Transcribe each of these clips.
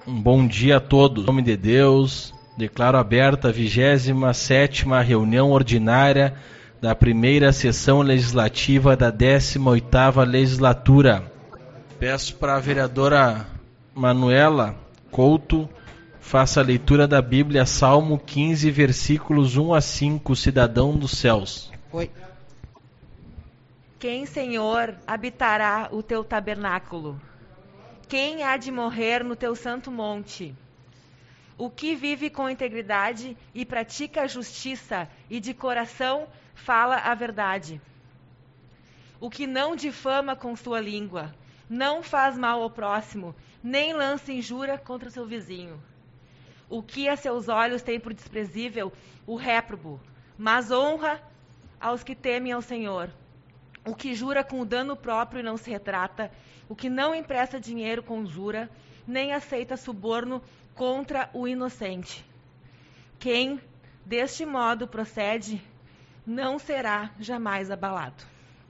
Um bom dia a todos. Em nome de Deus, declaro aberta a 27ª reunião ordinária da primeira sessão legislativa da 18ª legislatura. Peço para a vereadora Manuela Couto faça a leitura da Bíblia, Salmo 15, versículos 1 a 5, Cidadão dos Céus. Oi. Quem, Senhor, habitará o teu tabernáculo? Quem há de morrer no teu santo monte? O que vive com integridade e pratica a justiça e de coração fala a verdade. O que não difama com sua língua, não faz mal ao próximo, nem lança injúria contra seu vizinho. O que a seus olhos tem por desprezível, o réprobo, mas honra aos que temem ao Senhor. O que jura com o dano próprio e não se retrata, o que não empresta dinheiro com usura, nem aceita suborno contra o inocente. Quem deste modo procede, não será jamais abalado.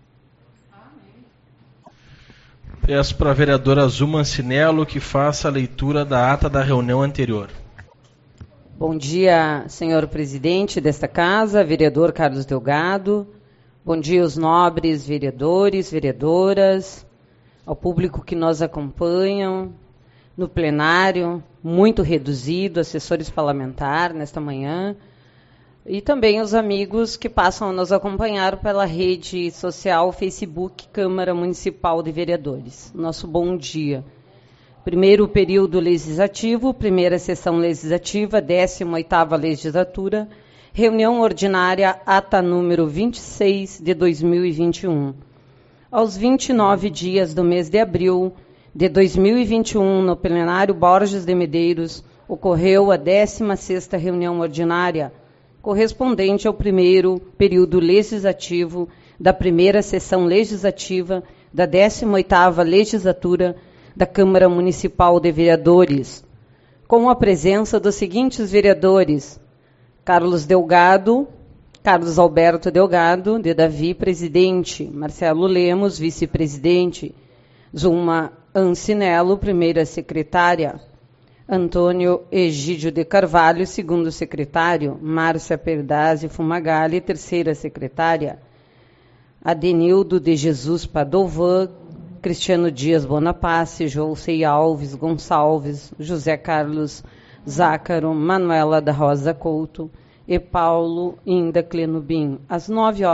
Peço para a vereadora Azul Mancinello que faça a leitura da ata da reunião anterior. Bom dia, senhor presidente desta casa, vereador Carlos Delgado. Bom dia aos nobres vereadores, vereadoras, ao público que nos acompanham no plenário, muito reduzido, assessores parlamentares nesta manhã, e também os amigos que passam a nos acompanhar pela rede social Facebook Câmara Municipal de Vereadores. Nosso bom dia. Primeiro período legislativo, primeira sessão legislativa, 18ª legislatura, reunião ordinária, ata número 26 de 2021. Aos 29 dias do mês de abril de 2021, no plenário Borges de Medeiros, ocorreu a 16ª reunião ordinária, correspondente ao primeiro período legislativo da primeira sessão legislativa da 18ª legislatura da Câmara Municipal de Vereadores, com a presença dos seguintes vereadores: Carlos Delgado, Carlos Alberto Delgado, de Davi, presidente; Marcelo Lemos, vice-presidente; Zulma Ancinello, primeira secretária; Antônio Egídio de Carvalho, segundo secretário; Márcia Perdazzi Fumagalli, terceira secretária; Adenildo de Jesus Padovan, Cristiano Dias Bonapace, Jolcei Alves Gonçalves, José Carlos Zácaro, Manuela da Rosa Couto e Paulo Inda Clenubim. Às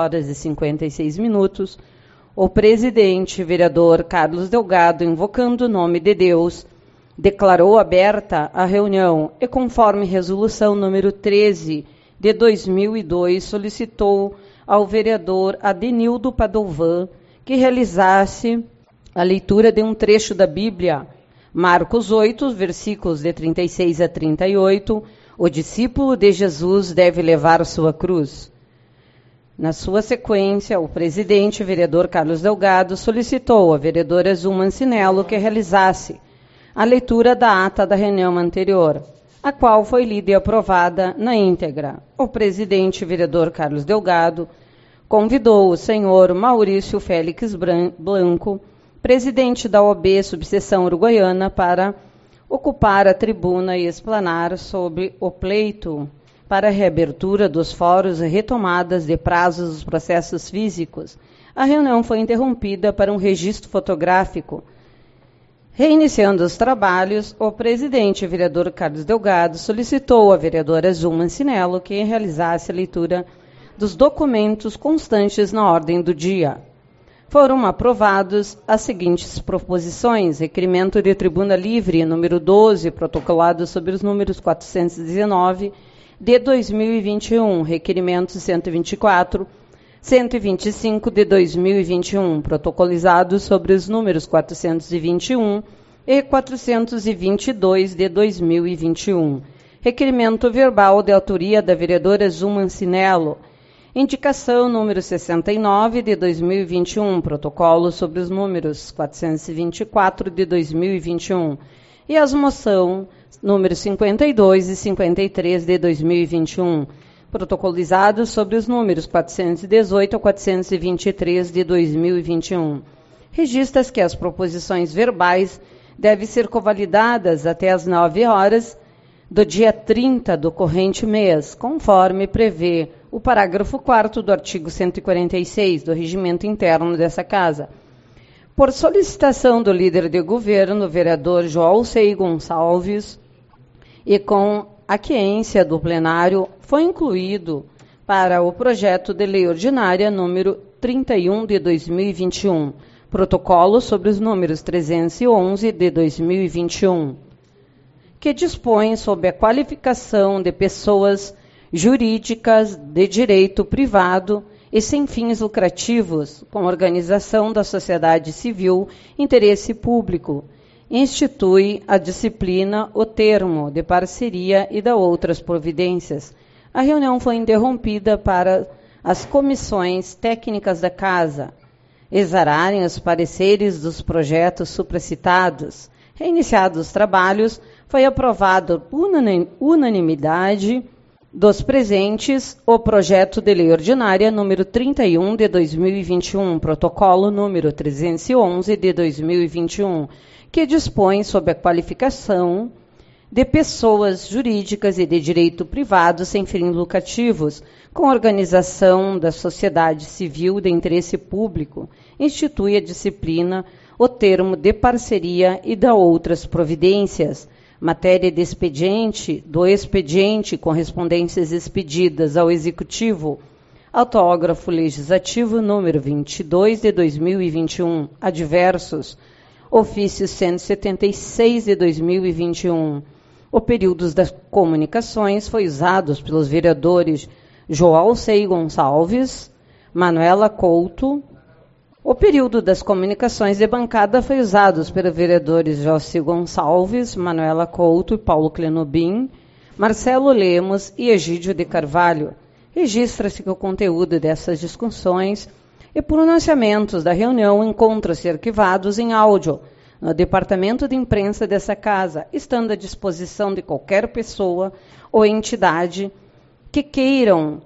9h56, o presidente, vereador Carlos Delgado, invocando o nome de Deus, declarou aberta a reunião e, conforme resolução número 13 de 2002, solicitou ao vereador Adenildo Padovan que realizasse a leitura de um trecho da Bíblia, Marcos 8, versículos de 36 a 38, o discípulo de Jesus deve levar sua cruz. Na sua sequência, o presidente, vereador Carlos Delgado, solicitou à vereadora Azul Mancinello que realizasse a leitura da ata da reunião anterior, a qual foi lida e aprovada na íntegra. O presidente, vereador Carlos Delgado, convidou o senhor Maurício Félix Blanco, presidente da OAB Subseção Uruguaiana, para ocupar a tribuna e explanar sobre o pleito para a reabertura dos fóruns e retomadas de prazos dos processos físicos. A reunião foi interrompida para um registro fotográfico. Reiniciando os trabalhos, o presidente, vereador Carlos Delgado, solicitou à vereadora Azul Mancinello que realizasse a leitura dos documentos constantes na ordem do dia. Foram aprovados as seguintes proposições: requerimento de tribuna livre, número 12, protocolado sobre os números 419 de 2021, requerimento 124, 125 de 2021, protocolizados sobre os números 421 e 422 de 2021. Requerimento verbal de autoria da vereadora Azul Mancinello, indicação número 69 de 2021, protocolo sobre os números 424 de 2021 e as moção número 52 e 53 de 2021, protocolizados sobre os números 418 a 423 de 2021. Registra-se que as proposições verbais devem ser convalidadas até às 9 horas do dia 30 do corrente mês, conforme prevê o parágrafo 4º do artigo 146 do regimento interno dessa Casa. Por solicitação do líder de governo, o vereador João Sei Gonçalves, e com aquiescência do plenário, foi incluído para o projeto de lei ordinária número 31 de 2021, protocolo sobre os números 311 de 2021, que dispõe sobre a qualificação de pessoas jurídicas de direito privado e sem fins lucrativos, com organização da sociedade civil, interesse público, institui a disciplina, o termo de parceria e da outras providências. A reunião foi interrompida para as comissões técnicas da Casa exararem os pareceres dos projetos supracitados. Reiniciados os trabalhos, foi aprovado por unanimidade dos presentes o projeto de lei ordinária número 31 de 2021, protocolo número 311 de 2021, que dispõe sobre a qualificação de pessoas jurídicas e de direito privado sem fins lucrativos, com organização da sociedade civil de interesse público, institui a disciplina, o termo de parceria e da outras providências, matéria de expediente, do expediente, correspondências expedidas ao Executivo, autógrafo legislativo número 22 de 2021, adversos, ofício 176 de 2021. O período das comunicações foi usado pelos vereadores João Sei Gonçalves, Manuela Couto. O período das comunicações de bancada foi usado pelos vereadores José Gonçalves, Manuela Couto e Paulo Clenobim, Marcelo Lemos e Egídio de Carvalho. Registra-se que o conteúdo dessas discussões e pronunciamentos da reunião encontram-se arquivados em áudio no departamento de imprensa dessa Casa, estando à disposição de qualquer pessoa ou entidade que queiram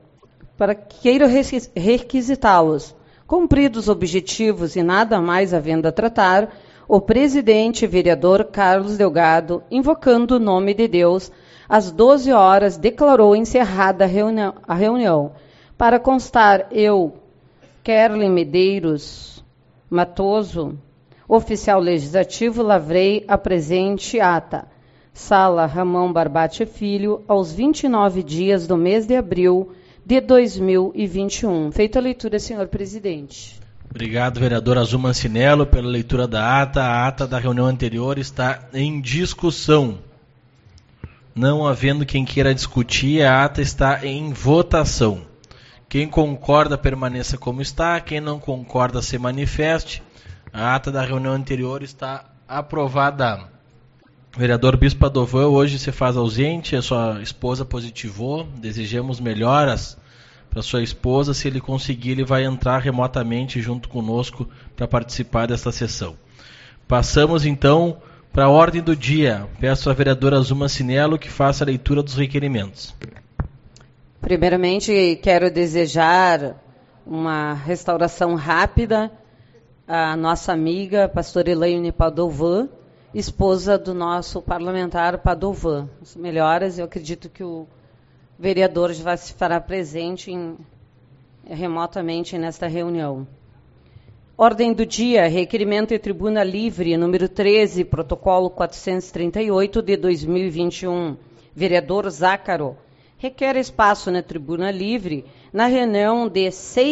requisitá-los. Cumpridos os objetivos e nada mais havendo a tratar, o presidente vereador Carlos Delgado, invocando o nome de Deus, às 12 horas declarou encerrada a reunião. Para constar, eu, Kerlin Medeiros Matoso, oficial legislativo, lavrei a presente ata. Sala Ramão Barbate Filho, aos 29 dias do mês de abril de 2021. Feita a leitura, senhor presidente. Obrigado, vereador Azul Mancinello, pela leitura da ata. A ata da reunião anterior está em discussão. Não havendo quem queira discutir, a ata está em votação. Quem concorda, permaneça como está. Quem não concorda, se manifeste. A ata da reunião anterior está aprovada. Vereador Bispo Padovan, hoje se faz ausente, a sua esposa positivou. Desejamos melhoras para sua esposa. Se ele conseguir, ele vai entrar remotamente junto conosco para participar desta sessão. Passamos então para a ordem do dia. Peço à vereadora Azul Mancinello que faça a leitura dos requerimentos. Primeiramente, quero desejar uma restauração rápida à nossa amiga, pastora Elaine Padovan, esposa do nosso parlamentar Padovan. As melhoras, eu acredito que o vereador já se fará presente remotamente nesta reunião. Ordem do dia, requerimento de tribuna livre, número 13, protocolo 438 de 2021. Vereador Zácaro requer espaço na tribuna livre na reunião de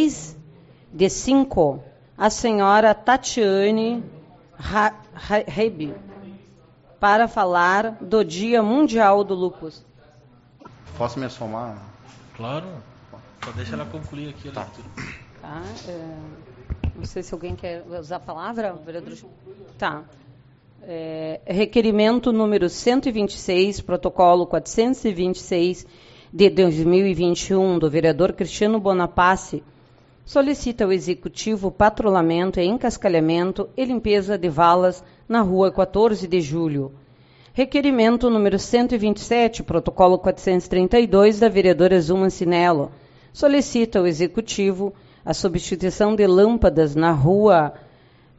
6/5, a senhora Tatiane Rebi, para falar do Dia Mundial do Lúpus. Posso me assomar? Claro. Só deixa ela concluir aqui a leitura. Tá, não sei se alguém quer usar a palavra, vereador. Tá. Requerimento número 126, protocolo 426 de 2021, do vereador Cristiano Bonaparte, solicita ao Executivo patrulhamento e encascalhamento e limpeza de valas na rua 14 de julho. Requerimento número 127, protocolo 432, da vereadora Azul Mancinello, solicita ao Executivo a substituição de lâmpadas na rua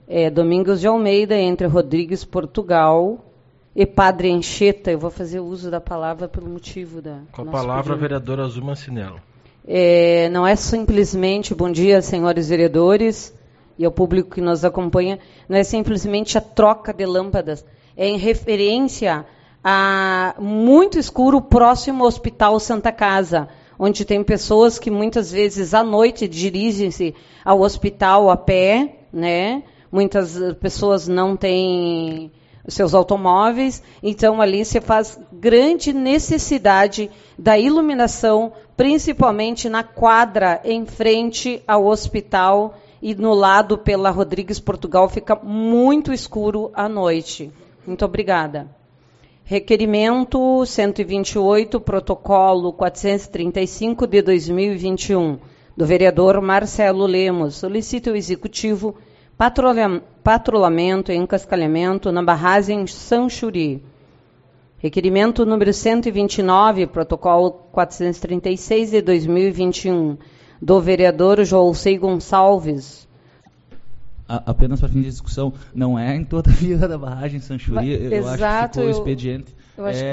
Domingos de Almeida, entre Rodrigues, Portugal e Padre Anchieta. Eu vou fazer uso da palavra pelo motivo da... Com a palavra, a vereadora Azuma Cinello. Não é simplesmente, bom dia, senhores vereadores, e ao público que nos acompanha, não é simplesmente a troca de lâmpadas, é em referência a muito escuro próximo ao Hospital Santa Casa, onde tem pessoas que muitas vezes à noite dirigem-se ao hospital a pé, né? Muitas pessoas não têm seus automóveis, então ali se faz grande necessidade da iluminação, principalmente na quadra em frente ao hospital, e no lado pela Rodrigues Portugal fica muito escuro à noite. Muito obrigada. Requerimento 128, protocolo 435 de 2021, do vereador Marcelo Lemos. Solicita o executivo patrulhamento e encascalhamento na barragem Sanchuri. Requerimento número 129, protocolo 436 de 2021, do vereador Joelcei Gonçalves. Apenas para fim de discussão, não é em toda a vila da barragem Sanchuri, eu Exato, acho que ficou o expediente. Eu acho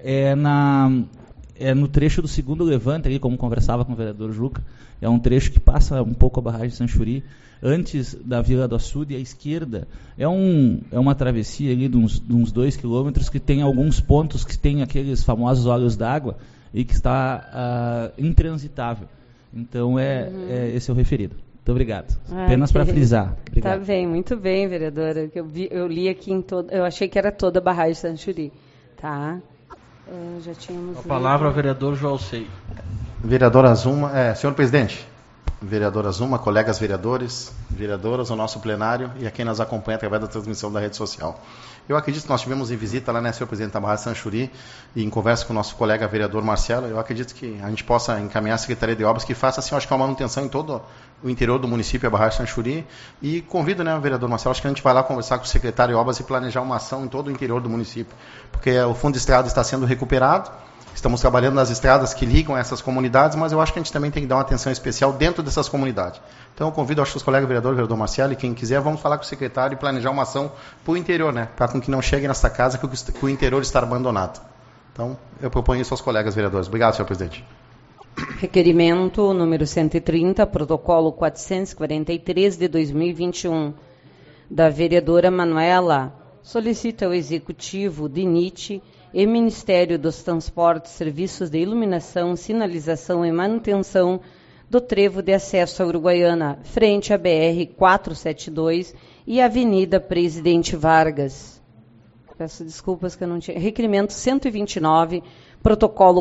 É no trecho do segundo levante, ali, como conversava com o vereador Juca, é um trecho que passa um pouco a barragem Sanchuri, antes da Vila do Açude, à esquerda. É uma travessia ali de uns 2 quilômetros, que tem alguns pontos que tem aqueles famosos olhos d'água e que está intransitável. Então, esse é o referido. Muito obrigado. Apenas para frisar. Obrigado. Tá bem, muito bem, vereadora. Eu li aqui eu achei que era toda a barragem Sanchuri. Tá. Já tínhamos... A palavra, vereador Joelcei. Vereadora Azuma, senhor presidente, vereadora Azuma, colegas vereadores, vereadoras, o nosso plenário e a quem nos acompanha através da transmissão da rede social. Eu acredito que nós tivemos em visita lá, né, senhor presidente, da barragem Sanchuri, e em conversa com o nosso colega vereador Marcelo, eu acredito que a gente possa encaminhar a Secretaria de Obras que faça, assim, acho que uma manutenção em todo o interior do município, a barragem Sanchuri, e convido, né, o vereador Marcelo, acho que a gente vai lá conversar com o secretário de Obras e planejar uma ação em todo o interior do município, porque o fundo de estrada está sendo recuperado, estamos trabalhando nas estradas que ligam essas comunidades, mas eu acho que a gente também tem que dar uma atenção especial dentro dessas comunidades. Então eu convido, acho que os colegas vereadores, o vereador Marcelo e quem quiser, vamos falar com o secretário e planejar uma ação para o interior, né? Para que não chegue nessa casa que o interior está abandonado. Então eu proponho isso aos colegas vereadores. Obrigado, senhor presidente. Requerimento número 130, protocolo 443 de 2021, da vereadora Manuela, solicita ao executivo DINIT e Ministério dos Transportes, Serviços de Iluminação, Sinalização e Manutenção do trevo de acesso à Uruguaiana, frente à BR-472 e Avenida Presidente Vargas. Peço desculpas que eu não tinha... Requerimento 129, protocolo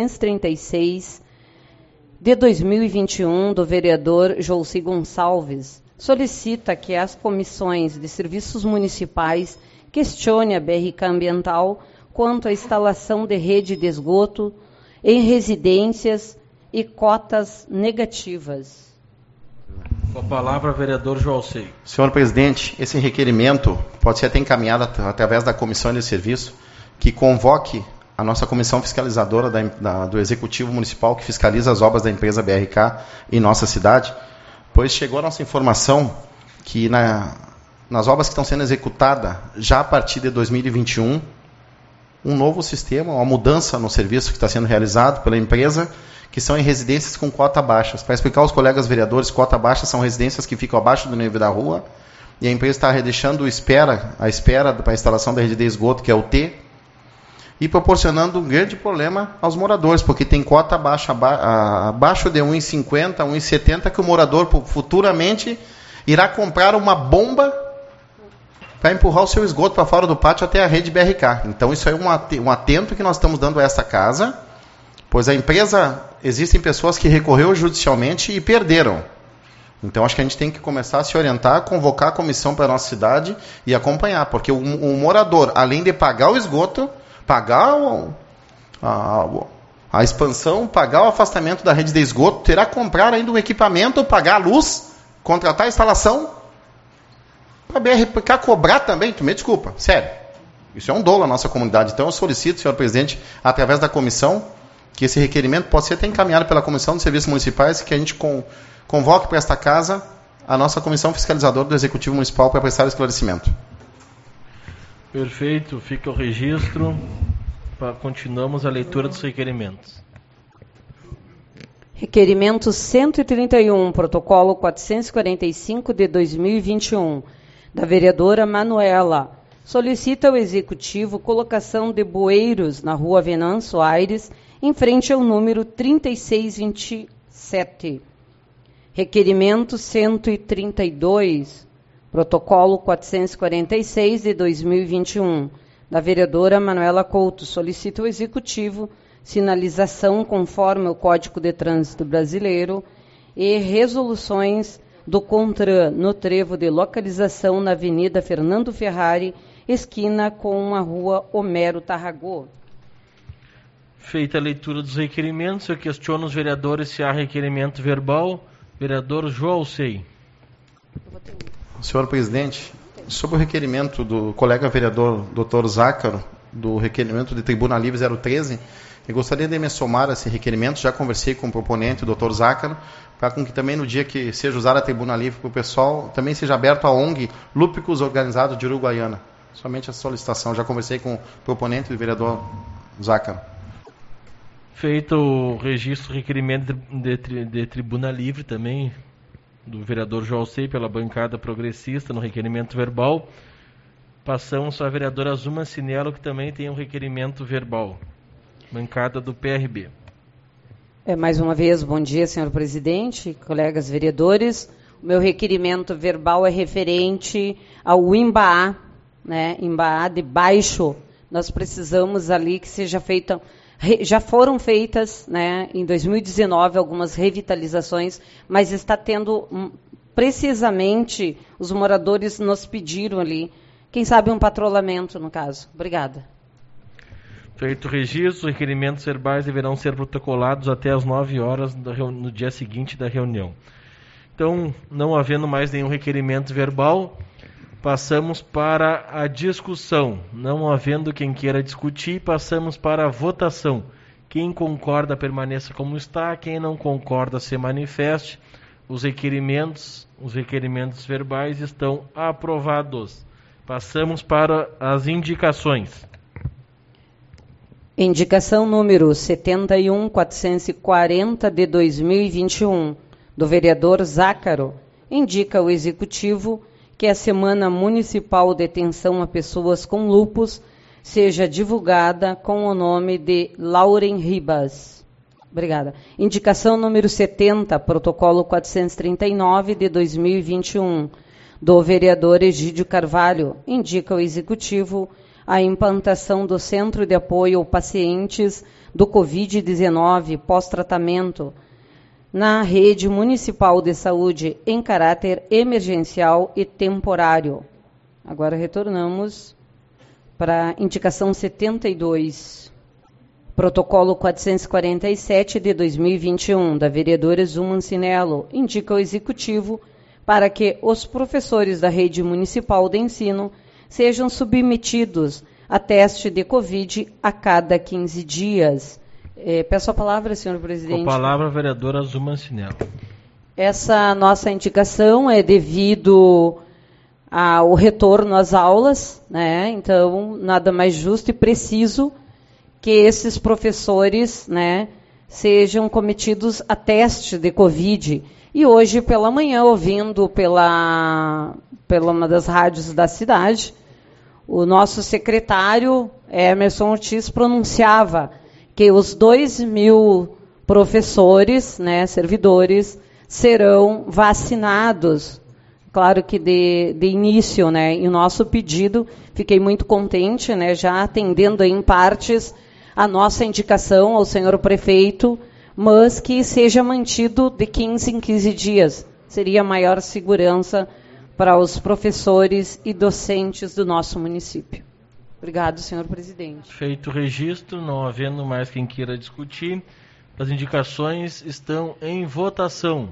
436 de 2021, do vereador Joelcei Gonçalves, solicita que as comissões de serviços municipais questione a BRK Ambiental quanto à instalação de rede de esgoto em residências e cotas negativas. Com a palavra, vereador Joelcei. Senhor presidente, esse requerimento pode ser até encaminhado através da comissão de serviço, que convoque a nossa comissão fiscalizadora do Executivo Municipal, que fiscaliza as obras da empresa BRK em nossa cidade, pois chegou a nossa informação que nas obras que estão sendo executadas já a partir de 2021, um novo sistema, uma mudança no serviço que está sendo realizado pela empresa, que são em residências com cota baixas. Para explicar aos colegas vereadores, cota baixa são residências que ficam abaixo do nível da rua, e a empresa está deixando a espera para a instalação da rede de esgoto, que é o T, e proporcionando um grande problema aos moradores, porque tem cota baixa, abaixo de 1,50, 1,70, que o morador futuramente irá comprar uma bomba para empurrar o seu esgoto para fora do pátio até a rede BRK. Então isso é um atento que nós estamos dando a esta casa, pois a empresa, existem pessoas que recorreu judicialmente e perderam. Então acho que a gente tem que começar a se orientar, convocar a comissão para a nossa cidade e acompanhar, porque o morador, além de pagar o esgoto, pagar a expansão, pagar o afastamento da rede de esgoto, terá que comprar ainda um equipamento, pagar a luz, contratar a instalação, para a BRK cobrar também. Tu me desculpa, sério. Isso é um dolo à nossa comunidade. Então eu solicito, senhor presidente, através da comissão, que esse requerimento possa ser até encaminhado pela Comissão de Serviços Municipais, que a gente convoque para esta casa à nossa Comissão Fiscalizadora do Executivo Municipal para prestar esclarecimento. Perfeito, fica o registro. Continuamos a leitura dos requerimentos. Requerimento 131, protocolo 445 de 2021, da vereadora Manuela. Solicita ao Executivo colocação de bueiros na rua Venâncio Aires, em frente ao número 3627. Requerimento 132, protocolo 446 de 2021, da vereadora Manuela Couto. Solicita ao Executivo sinalização conforme o Código de Trânsito Brasileiro e resoluções do CONTRAN no trevo de localização na Avenida Fernando Ferrari, esquina com a Rua Homero Tarragó. Feita a leitura dos requerimentos, eu questiono os vereadores se há requerimento verbal. Vereador João Alcei. Senhor presidente, sobre o requerimento do colega vereador Dr. Zácaro, do requerimento de Tribuna Livre 013, eu gostaria de me somar a esse requerimento. Já conversei com o proponente, o Dr. Zácaro, para que também no dia que seja usada a Tribuna Livre para o pessoal, também seja aberto a ONG Lúpicos Organizados de Uruguaiana. Somente a solicitação. Já conversei com o proponente, o vereador Zácaro. Feito o registro requerimento de Tribuna Livre também, do vereador João Alcei, pela bancada progressista, no requerimento verbal. Passamos à vereadora Zuma Cinello, que também tem um requerimento verbal. Bancada do PRB. Mais uma vez, bom dia, senhor presidente, colegas vereadores. O meu requerimento verbal é referente ao Imbaá, né? Imbaá de baixo. Nós precisamos ali que seja feita, já foram feitas, né, em 2019 algumas revitalizações, mas está tendo precisamente, os moradores nos pediram ali, quem sabe um patrulhamento no caso. Obrigada. Feito o registro, os requerimentos verbais deverão ser protocolados até às 9 horas no dia seguinte da reunião. Então, não havendo mais nenhum requerimento verbal, passamos para a discussão. Não havendo quem queira discutir, passamos para a votação. Quem concorda, permaneça como está. Quem não concorda, se manifeste. Os requerimentos verbais estão aprovados. Passamos para as indicações. Indicação número 71.440 de 2021, do vereador Zácaro, indica ao Executivo que a Semana Municipal de Atenção a Pessoas com Lupus seja divulgada com o nome de Lauren Ribas. Obrigada. Indicação número 70, protocolo 439 de 2021, do vereador Egídio Carvalho, indica ao Executivo a implantação do Centro de Apoio ao Pacientes do Covid-19 pós-tratamento na rede municipal de saúde em caráter emergencial e temporário. Agora retornamos para a indicação 72, protocolo 447 de 2021, da vereadora Zuma Cinello, indica ao Executivo para que os professores da rede municipal de ensino sejam submetidos a teste de Covid a cada 15 dias. Peço a palavra, senhor presidente. Com a palavra, a vereadora Zuma Cinello. Essa nossa indicação é devido ao retorno às aulas, né? Então, nada mais justo e preciso que esses professores, né, sejam cometidos a teste de Covid. E hoje, pela manhã, ouvindo pela uma das rádios da cidade, o nosso secretário, Emerson Ortiz, pronunciava que os 2.000 professores, né, servidores, serão vacinados. Claro que de início, né, em nosso pedido, fiquei muito contente, né, já atendendo em partes a nossa indicação ao senhor prefeito, mas que seja mantido de 15 em 15 dias. Seria maior segurança para os professores e docentes do nosso município. Obrigado, senhor presidente. Feito o registro, não havendo mais quem queira discutir, as indicações estão em votação.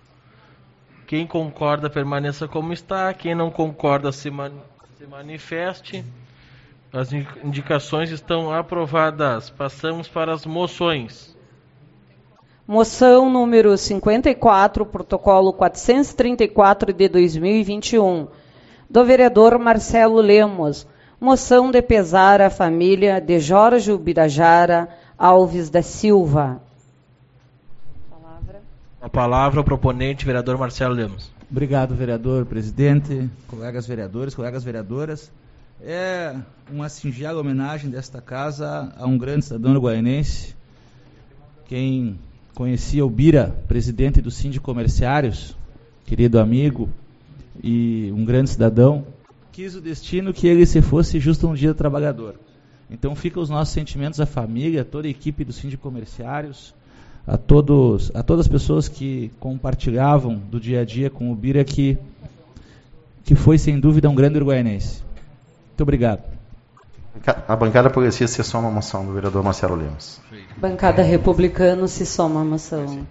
Quem concorda, permaneça como está. Quem não concorda, se manifeste. As indicações estão aprovadas. Passamos para as moções. Moção número 54, protocolo 434 de 2021, do vereador Marcelo Lemos. Moção de pesar à família de Jorge Ubirajara Alves da Silva. A palavra ao proponente, vereador Marcelo Lemos. Obrigado, vereador, presidente, colegas vereadores, colegas vereadoras. É uma singela homenagem desta casa a um grande cidadão uruguaiense. Quem conhecia o Bira, presidente do Síndico Comerciários, querido amigo e um grande cidadão, quis o destino que ele se fosse justo um dia trabalhador. Então ficam os nossos sentimentos à família, a toda a equipe do Síndico Comerciários, a todas as pessoas que compartilhavam do dia a dia com o Bira, que foi sem dúvida um grande uruguaiense. Muito obrigado. A bancada progressista se soma à moção do vereador Marcelo Lemos. Bancada republicana se soma à moção.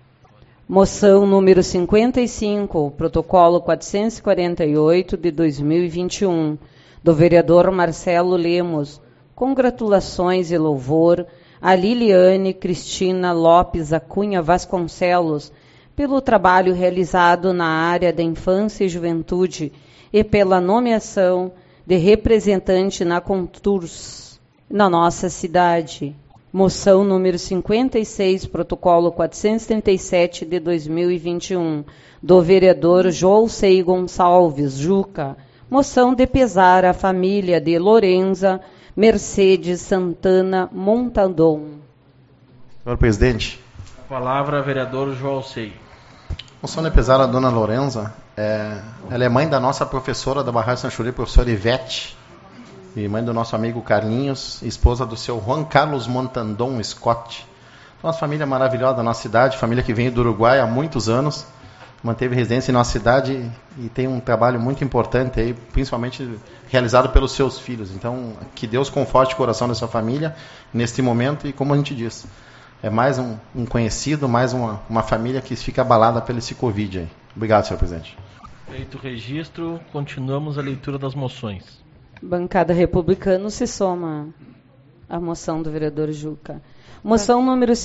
Moção número 55, protocolo 448 de 2021, do vereador Marcelo Lemos. Congratulações e louvor a Liliane Cristina Lopes Acunha Vasconcelos pelo trabalho realizado na área da infância e juventude e pela nomeação de representante na Conturs, na nossa cidade. Moção número 56, protocolo 437 de 2021, do vereador Joelcei Gonçalves Juca. Moção de pesar à família de Lorenza Mercedes Santana Montandon. Senhor presidente. A palavra, vereador Joelcei. Moção de pesar à dona Lorenza. Ela é mãe da nossa professora da Barragem Sanchuri, professora Ivete, e mãe do nosso amigo Carlinhos, esposa do seu Juan Carlos Montandon Scott. Uma família maravilhosa da nossa cidade, família que vem do Uruguai há muitos anos, manteve residência em nossa cidade e tem um trabalho muito importante aí, principalmente realizado pelos seus filhos. Então, que Deus conforte o coração dessa família neste momento, e como a gente diz, é mais um conhecido, mais uma família que fica abalada pelo esse Covid aí. Obrigado, senhor presidente. Feito o registro, continuamos a leitura das moções. Bancada republicana se soma à moção do vereador Juca. Moção número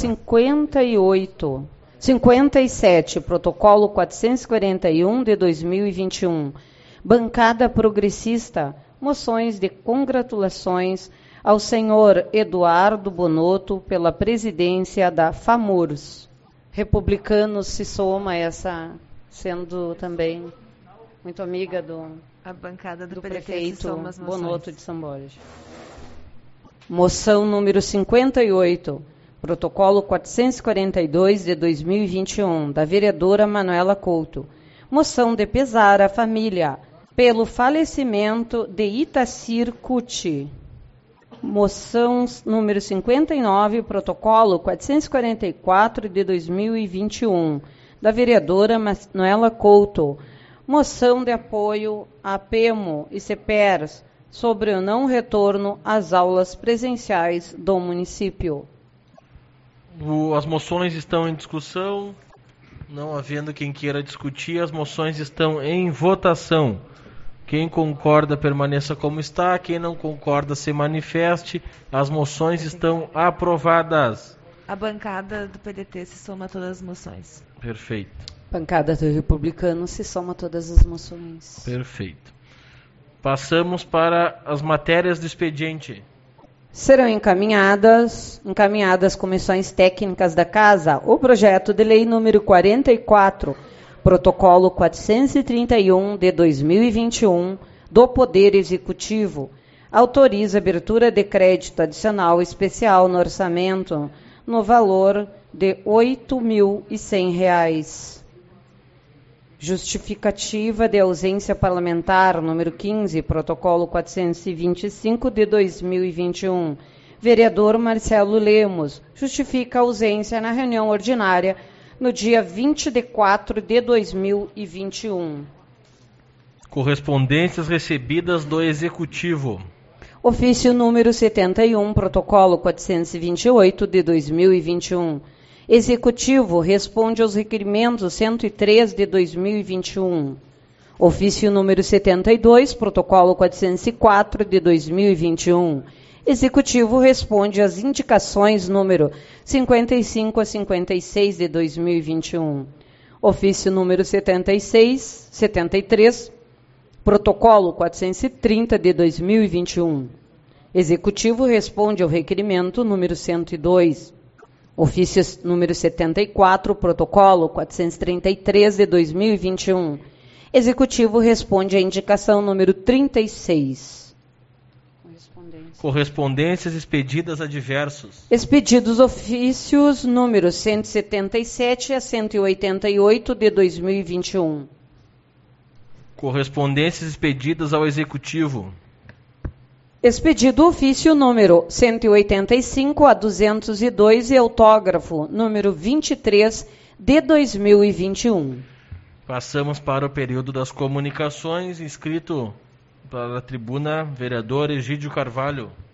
57, protocolo 441 de 2021. Bancada progressista, moções de congratulações ao senhor Eduardo Bonotto pela presidência da FAMURS. Republicanos se soma essa, sendo também muito amiga a bancada do prefeito Bonotto de São Borja. Moção número 58, protocolo 442 de 2021, da vereadora Manuela Couto. Moção de pesar à família pelo falecimento de Itacir Cuti. Moção número 59, protocolo 444 de 2021, da vereadora Manuela Couto. Moção de apoio à PEMO e CEPERS sobre o não retorno às aulas presenciais do município. As moções estão em discussão. Não havendo quem queira discutir, as moções estão em votação. Quem concorda, permaneça como está. Quem não concorda, se manifeste. As moções estão aprovadas. A bancada do PDT se soma a todas as moções. Perfeito. Bancada do Republicano se soma a todas as moções. Perfeito. Passamos para as matérias do expediente. Serão encaminhadas comissões técnicas da Casa o projeto de lei número 44, protocolo 431 de 2021, do Poder Executivo, autoriza abertura de crédito adicional especial no orçamento no valor de R$ 8.100. Justificativa de ausência parlamentar, número 15, protocolo 425 de 2021. Vereador Marcelo Lemos justifica a ausência na reunião ordinária no dia 20 de 4 de 2021. Correspondências recebidas do Executivo. Ofício número 71, protocolo 428 de 2021. Executivo responde aos requerimentos 103 de 2021. Ofício número 72, protocolo 404 de 2021. Executivo responde às indicações número 55 a 56 de 2021. Ofício número 73, protocolo 430 de 2021. Executivo responde ao requerimento número 102. Ofício número 74, protocolo 433 de 2021. Executivo responde à indicação número 36. Correspondências expedidas a diversos. Expedidos ofícios números 177 a 188 de 2021. Correspondências expedidas ao Executivo. Expedido ofício número 185 a 202 e autógrafo número 23 de 2021. Passamos para o período das comunicações. Inscrito para a tribuna, vereador Egídio Carvalho.